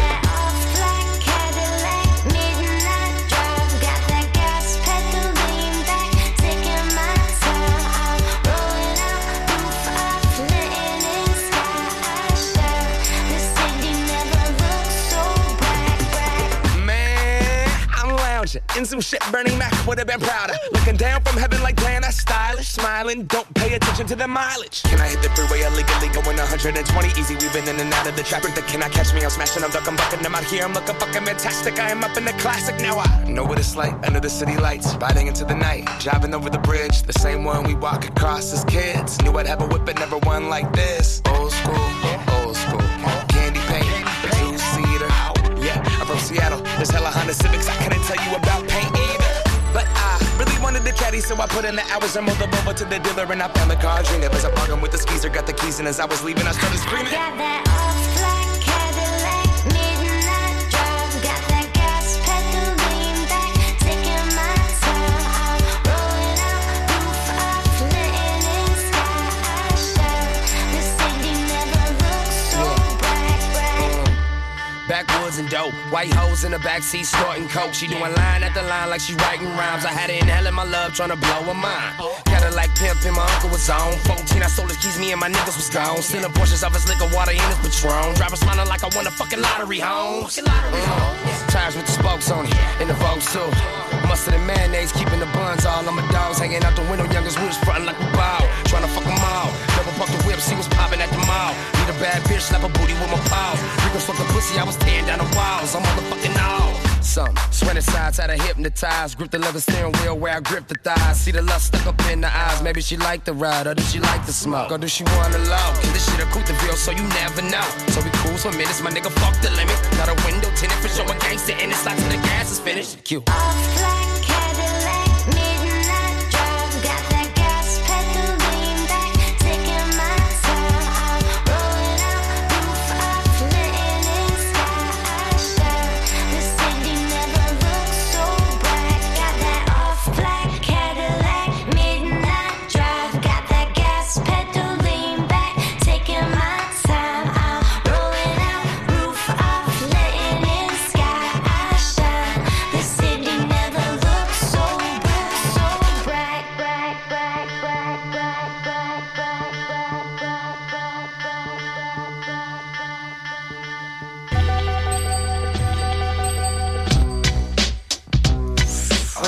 Speaker 17: In some shit, Bernie Mac would've been prouder. Looking down from heaven like, damn, that's stylish. Smiling, don't pay attention to the mileage. Can I hit the freeway illegally, going one hundred twenty easy, weaving in and out of the traffic? That cannot catch me, I'm smashing, I'm ducking, bucking, I'm out here, I'm looking fucking fantastic. I am up in the classic, now I know what it's like under the city lights, riding into the night, driving over the bridge, the same one we walk across as kids. Knew I'd have a whip, but never one like this. Old school, old school, candy paint, two-seater. Yeah, I'm from Seattle, there's hella Honda Civics, I couldn't tell you about paint either. But I really wanted the caddy, so I put in the hours and moved over to the dealer, and I found the car dream. It was a bargain with the skeezer, got the keys, and as I was leaving, I started screaming. Got that off-black Cadillac, midnight drive, got that gas pedal lean back, taking my time. I'm rolling out, roof up, flitting in sky. I share the city never looks so bright, bright. Backwoods and dope, white hoes in the backseat snorting coke. She doing line after line like she writing rhymes. I had her inhaling my love, trying to blow her mind. Got her like pimpin', my uncle was on. fourteen, I sold his keys, me and my niggas was gone. Stealing portions of his liquor, water in his Patron. Driver smiling like I won a fucking lottery, homes. Mm. Tires with the spokes on it, in the Vogues too. Mustard and mayonnaise, keeping the buns all on my dogs. Hanging out the window, youngest wheels frontin' like a ball. Trying to fuck them all. Double fuck the whip, see what's poppin' at the mall. Need a bad bitch, slap a booty with my paws. Rico fuck the pussy, I was tearing down the walls. I'm motherfucking all. Some sweating sides had her hypnotized. Grip the leather steering wheel where I grip the thighs. See the lust stuck up in the eyes. Maybe she like the ride, or does she like the smoke? Or does she wanna love? Cause this shit a Couteville, so you never know. So we cruise for minutes, my nigga fuck the limit. Not a window tinted for showing gangster in it. Slide till the gas is finished. Cute. Off-black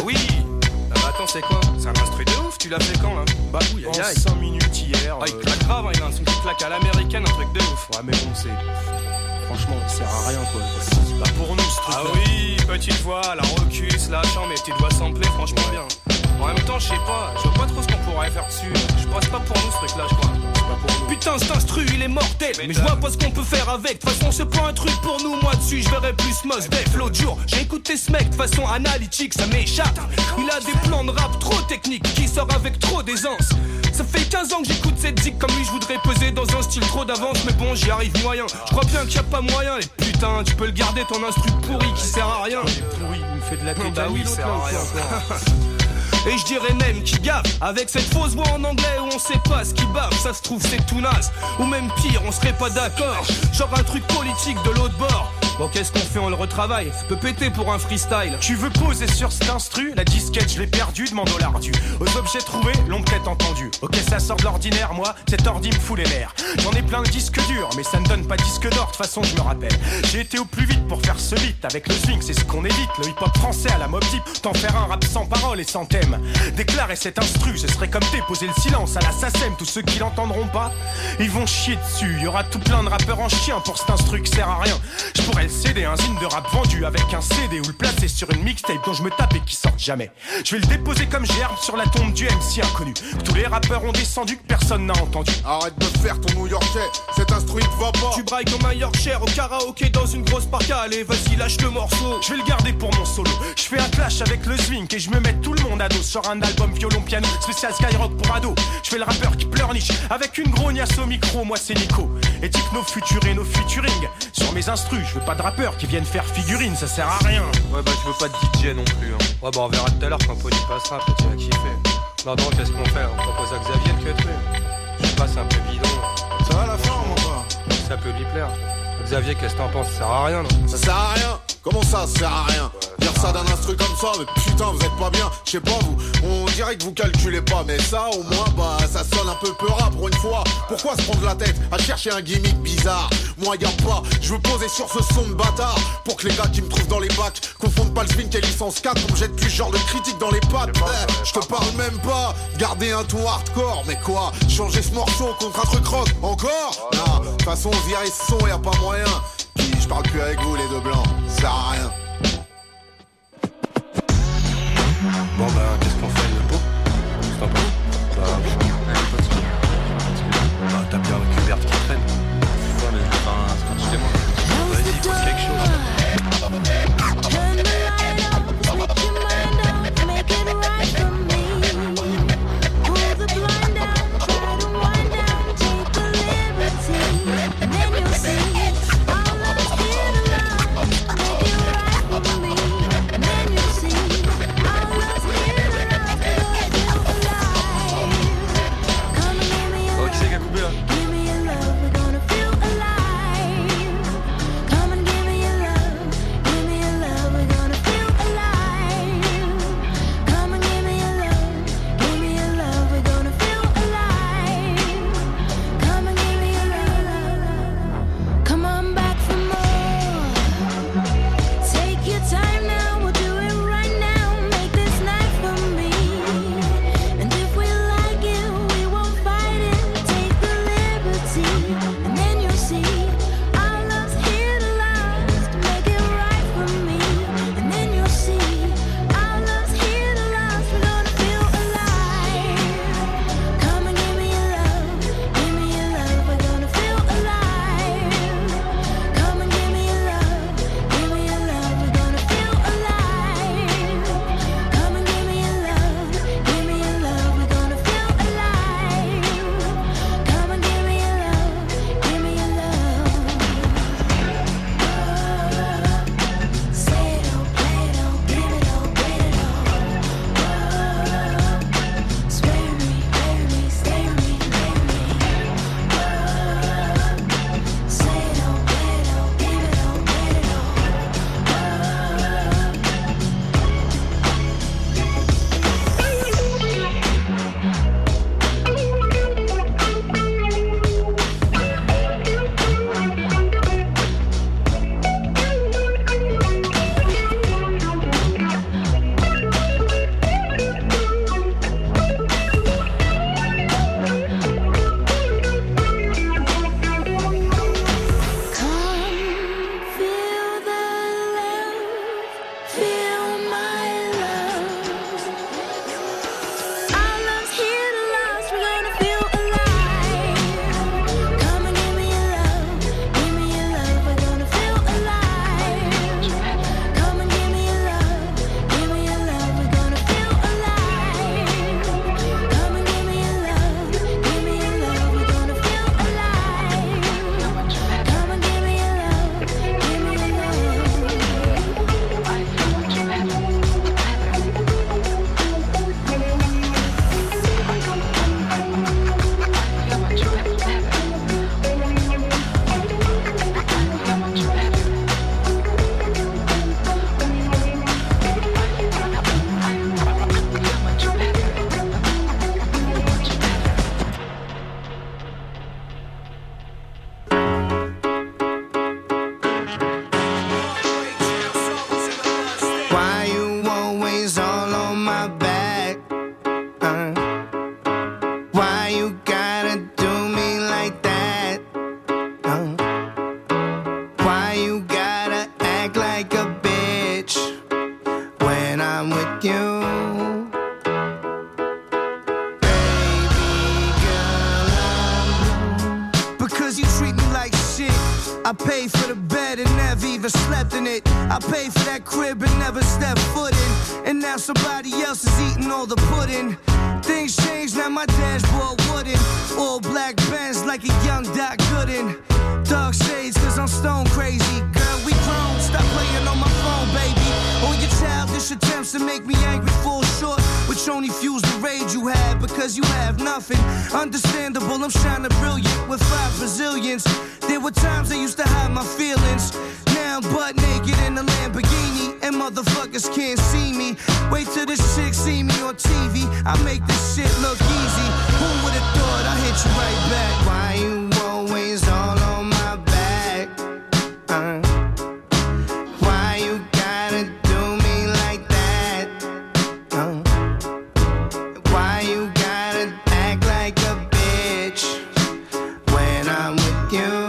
Speaker 19: oui. Ah bah attends, c'est quoi? C'est un instru de ouf, tu l'as fait quand là? Bah oui, en cinq minutes hier. Ah, il claque grave, hein, il a un son qui claque à l'américaine, un truc de ouf. Ouais, mais bon, c'est. Franchement, ça sert à rien quoi. C'est pas pour nous ce truc. Ah oui, petite voix, la rocus, la chambre, mais tu dois sampler, franchement ouais. bien. En même temps, je sais pas, je vois pas trop ce qu'on pourrait faire dessus. Je pense pas pour nous ce truc là, je crois. C'est pas pour nous. Putain, cet instru il est mortel, mais, mais je vois pas ce qu'on peut faire avec. De toute façon, c'est pas un truc pour nous, moi dessus, je verrais plus Mos Def. L'autre jour, j'ai écouté ce mec de façon analytique, ça m'échappe. Il a des plans de rap trop techniques qui sort avec trop d'aisance. Ça fait quinze ans que j'écoute cette zik comme lui, je voudrais peser dans un style trop d'avance, mais bon, j'y arrive moyen. Je crois bien qu'il y a pas moyen, et putain, tu peux le garder ton instru pourri qui sert à rien. Pourri, il me fait de la tête. Bah oui, il sert à rien. Et je dirais même qui gaffe avec cette fausse voix en anglais où on sait pas ce qui bave. Ça se trouve c'est tout naze, ou même pire, on serait pas d'accord. Genre un truc politique de l'autre bord. Bon, qu'est-ce qu'on fait, on le retravaille. Ça peut péter pour un freestyle.
Speaker 20: Tu veux poser sur cet instru? La disquette je l'ai perdue, demande au lardu. Aux objets trouvés, l'ont peut-être entendu. Ok, ça sort de l'ordinaire, moi, cet ordi me fout les nerfs. J'en ai plein de disques durs, mais ça ne donne pas disque d'or, de toute façon je me rappelle. J'ai été au plus vite pour faire ce beat. Avec le swing, c'est ce qu'on évite. Le hip-hop français à la Mobb Deep. T'en faire un rap sans parole et sans thème. Déclarer cet instru, ce serait comme déposer le silence à la SACEM. Tous ceux qui l'entendront pas, ils vont chier dessus. Y aura tout plein de rappeurs en chien pour cet instru qui sert à rien. Je pourrais le céder, un zine de rap vendu avec un C D ou le placer sur une mixtape dont je me tape et qui sort jamais. Je vais le déposer comme gerbe sur la tombe du M C inconnu. Que tous les rappeurs ont descendu, que personne n'a entendu.
Speaker 21: Arrête de faire ton New-Yorkais, cet instru il te va pas.
Speaker 19: Tu brailles comme un Yorkshire au karaoké dans une grosse parka. Allez, vas-y, lâche le morceau.
Speaker 20: Je vais le garder pour mon solo. Je fais un clash avec le swing et je me mets tout le monde à dos sur un album violon piano spécial Skyrock pour ado. Je fais le rappeur qui pleurniche avec une grognasse au micro. Moi c'est Nico et Techno Futur et nos featuring. Sur mes instrus, je veux pas de rappeurs qui viennent faire figurine, ça sert à rien.
Speaker 19: Ouais bah je veux pas de D J non plus hein. Ouais bah on verra tout à l'heure quand Pony passera, peut-être tu vas kiffer. Non non, qu'est-ce qu'on fait? On propose à Xavier de tuer. Je sais pas, c'est un peu bidon.
Speaker 21: Ça va la forme ou pas?
Speaker 19: Ça peut lui plaire. Xavier, qu'est-ce que t'en penses? Ça sert à rien non?
Speaker 21: Ça sert à rien? Comment ça, ça sert à rien? Dire ça d'un instru comme ça, mais putain, vous êtes pas bien. Je sais pas, vous, on dirait que vous calculez pas, mais ça, au moins, bah, ça sonne un peu peura pour une fois. Pourquoi se prendre la tête à chercher un gimmick bizarre? Moi, y'a pas, je veux poser sur ce son de bâtard. Pour que les gars qui me trouvent dans les bacs confondent pas le swing et licence quatre, on me jette plus genre de critique dans les pattes. Eh, je te parle même pas, garder un ton hardcore, mais quoi? Changer ce morceau contre un truc rock, encore? Non, de toute façon, virer ce son, y'a pas moyen. Puis je parle plus avec vous les deux blancs, ça sert à rien.
Speaker 19: Bon bah qu'est-ce qu'on fait le pot? C'est un pot? Bah allez continue. Bah t'as bien le Cubert qui traîne. Ouais mais enfin c'est chez moi. Vas-y pose quelque chose.
Speaker 3: Turn the light up, switch your mind up, make it right for me. Pull the blind down, try to wind down, take the liberty, and then you'll see all
Speaker 1: Why you gotta act like a bitch when I'm with you? I paid for the bed and never even slept in it. I paid for that crib and never stepped foot in. And now somebody else is eating all the pudding. Things changed, now my dashboard wooden. All black Benz like a young Doc Gooden. Dark shades cause I'm stone crazy. Girl, we grown, stop playing on my phone, baby. All your childish attempts to make me angry fall short, which only fuels the rage you have because you have nothing. Understandable, I'm shining brilliant with five Brazilians. There were times I used to hide my feelings. Now I'm butt naked in a Lamborghini and motherfuckers can't see me. Wait till this chick see me on T V. I make this shit look easy. Who would've thought I hit you right back? Why you always all on my back? Uh, why you gotta do me like that? Uh, why you gotta act like a bitch when I'm with you?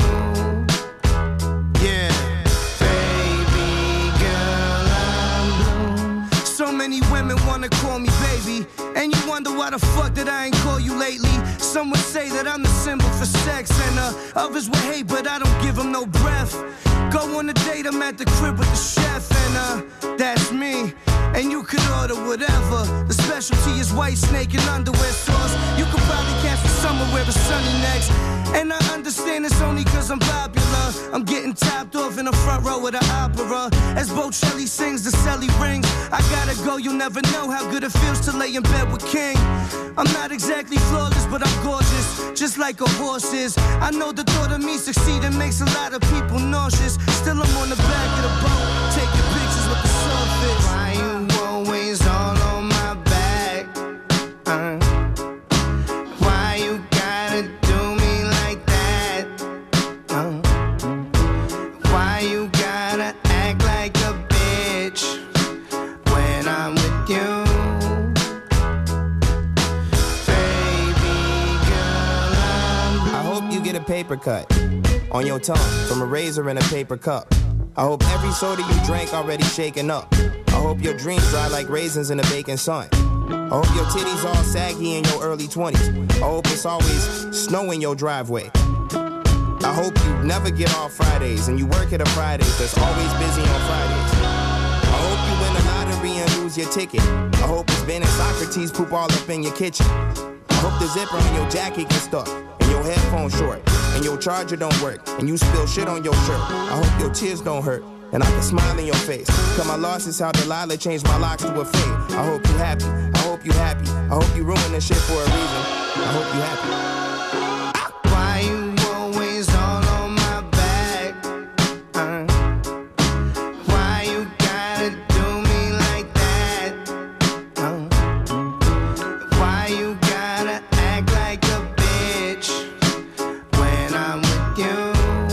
Speaker 1: Call me baby, and you wonder why the fuck that I ain't call you lately. Some would say that I'm the symbol for sex, and uh, others would hate, but I don't give them no breath. Go on a date, I'm at the crib with the chef, and uh, that's me. And you could order whatever. The specialty is white snake and underwear sauce. You could probably catch me somewhere where it's sunny next. And I understand it's only cause I'm popular. I'm getting topped off in the front row of the opera. As Bocelli sings, the celly rings. I gotta go, you'll never know how good it feels to lay in bed with King. I'm not exactly flawless, but I'm gorgeous, just like a horse is. I know the thought of me succeeding makes a lot of people nauseous. Still I'm on the back of the boat, taking pictures with the surface. Why you always all on my back? Uh, why you gotta do me like that? Uh, why you gotta act like a bitch when I'm with you? Baby girl, I'm... I hope you get a paper cut on your tongue from a razor in a paper cup. I hope every soda you drank already shaken up. I hope your dreams dry like raisins in the baking sun. I hope your titties all saggy in your early twenties. I hope it's always snow in your driveway. I hope you never get off Fridays and you work at a Fridays that's always busy on Fridays. I hope you win the lottery and lose your ticket. I hope it's Ben and Socrates poop all up in your kitchen. I hope the zipper on your jacket gets stuck and your headphones short and your charger don't work and you spill shit on your shirt. I hope your tears don't hurt and I can smile in your face. Cause my loss is how Delilah changed my locks to a fade. I hope you happy, I hope you happy. I hope you ruin this shit for a reason. I hope you happy. Why you always all on my back? Uh, why you gotta do me like that? Uh, why you gotta act like a bitch when I'm with you?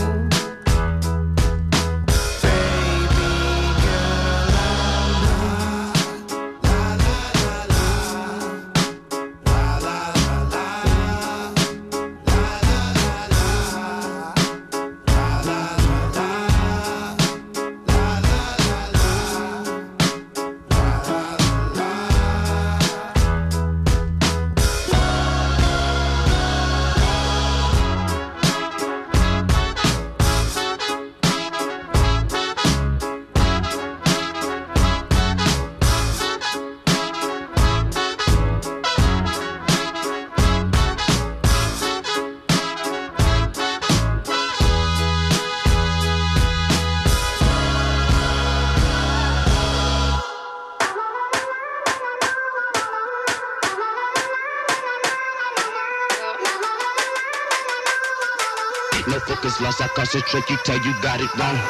Speaker 22: No focus lost, I concentrate, you tell you got it wrong.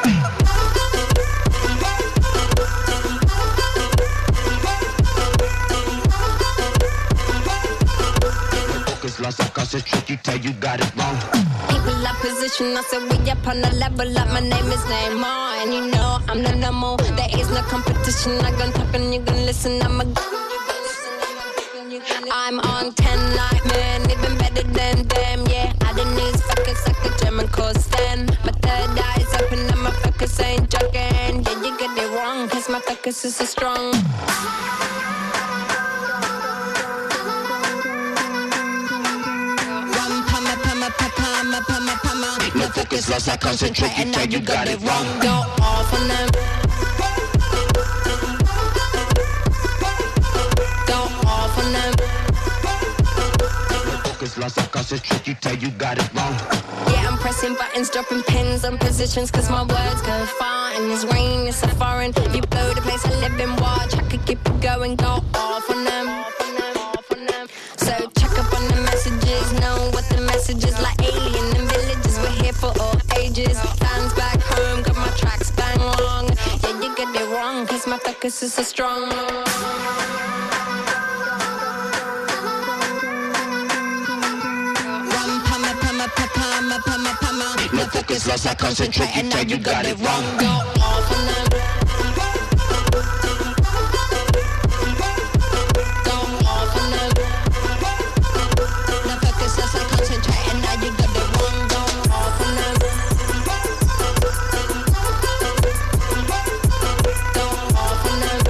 Speaker 22: Focus lost, I concentrate, you tell you got it wrong.
Speaker 23: People up position, I said we up on the level up. My name is Neymar, and you know I'm the number. There is no competition. I gon' talk and you gon' listen. I'm a I'm on ten night, man, even better than them, yeah. I didn't need fucking suck a German coast stand. My third eye is jumping and my focus ain't jogging. Yeah, you get it wrong, cause my focus is so strong.
Speaker 22: No focus lost, I concentrate, you tell you got it wrong.
Speaker 23: Go off on them. Go off on them.
Speaker 22: No focus lost, I concentrate, you tell you got it wrong.
Speaker 23: Yeah, I'm pressing buttons, dropping pins on positions, cause my words go far. And this rain is so foreign. You blow the place I live in, watch. I could keep it going, go off on them. So check up on the messages, know what the message is. Like alien in villages, we're here for all ages. Fans back home, got my tracks bang long. Yeah, you get it wrong, cause my focus is so strong.
Speaker 22: No focus lost, I concentrate, you tell you got it wrong.
Speaker 23: Go off on them. Go off on them. No focus lost, I concentrate, and now you got it wrong. Go off on them. Go off on them.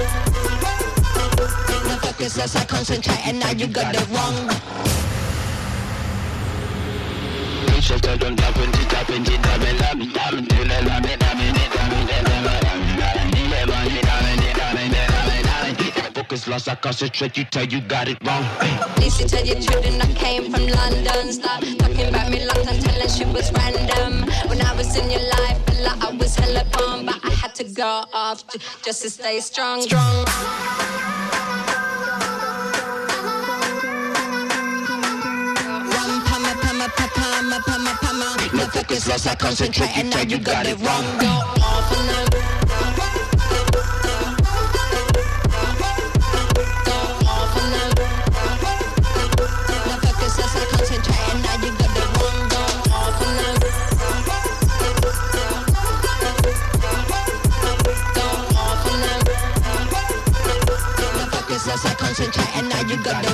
Speaker 23: No focus lost, I concentrate, and now you got it wrong.
Speaker 22: Focus lost, I concentrate, you tell you got it wrong.
Speaker 23: At least you tell your children I came from London. Stop talking about me London, telling shit was random. When I was in your life, I felt like I was hella bomb, but I had to go off j- just to stay strong. Strong.
Speaker 22: No focus lost, I concentrate, you tell you got it wrong.
Speaker 23: Go off on them. Go off on them. No focus lost, I concentrate, and now you got it wrong. Go off on them. Go off on them. No focus lost, I concentrate, and now you got it